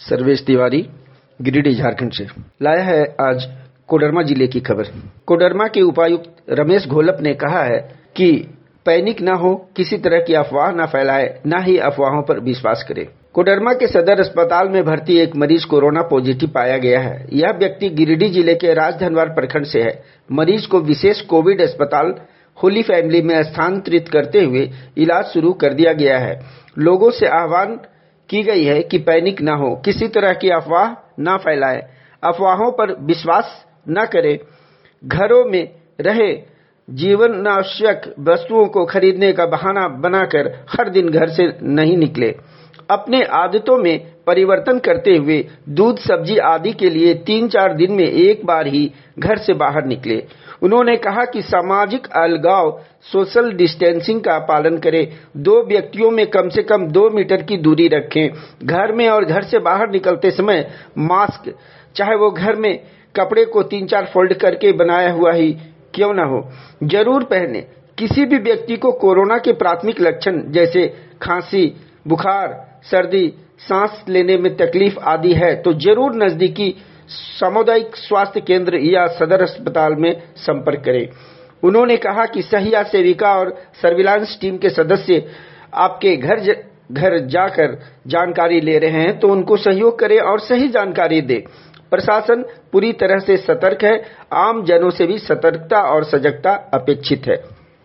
सर्वेश तिवारी, गिरिडीह, झारखंड से लाया है आज कोडरमा जिले की खबर। कोडरमा के उपायुक्त रमेश घोलप ने कहा है कि पैनिक न हो, किसी तरह की अफवाह न फैलाए, न ही अफवाहों पर विश्वास करे। कोडरमा के सदर अस्पताल में भर्ती एक मरीज कोरोना पॉजिटिव पाया गया है। यह व्यक्ति गिरिडीह जिले के राजधनवार प्रखंड से है। मरीज को विशेष कोविड अस्पताल होली फैमिली में स्थानांतरित करते हुए इलाज शुरू कर दिया गया है। लोगों से आह्वान की गई है कि पैनिक न हो, किसी तरह की अफवाह न फैलाए, अफवाहों पर विश्वास न करें, घरों में रहे, जीवन आवश्यक वस्तुओं को खरीदने का बहाना बनाकर हर दिन घर से नहीं निकले। अपने आदतों में परिवर्तन करते हुए दूध, सब्जी आदि के लिए 3-4 दिन में एक बार ही घर से बाहर निकले। उन्होंने कहा कि सामाजिक अलगाव, सोशल डिस्टेंसिंग का पालन करें, 2 व्यक्तियों में कम से कम 2 मीटर की दूरी रखें। घर में और घर से बाहर निकलते समय मास्क, चाहे वो घर में कपड़े को 3-4 फोल्ड करके बनाया हुआ ही क्यों न हो, जरूर पहने। किसी भी व्यक्ति को कोरोना के प्राथमिक लक्षण जैसे खांसी, बुखार, सर्दी, सांस लेने में तकलीफ आदि है तो जरूर नजदीकी सामुदायिक स्वास्थ्य केंद्र या सदर अस्पताल में संपर्क करें। उन्होंने कहा कि सहिया सेविका और सर्विलांस टीम के सदस्य आपके घर जाकर जानकारी ले रहे हैं तो उनको सहयोग करें और सही जानकारी दें। प्रशासन पूरी तरह से सतर्क है। आम जनों से भी सतर्कता और सजगता अपेक्षित है।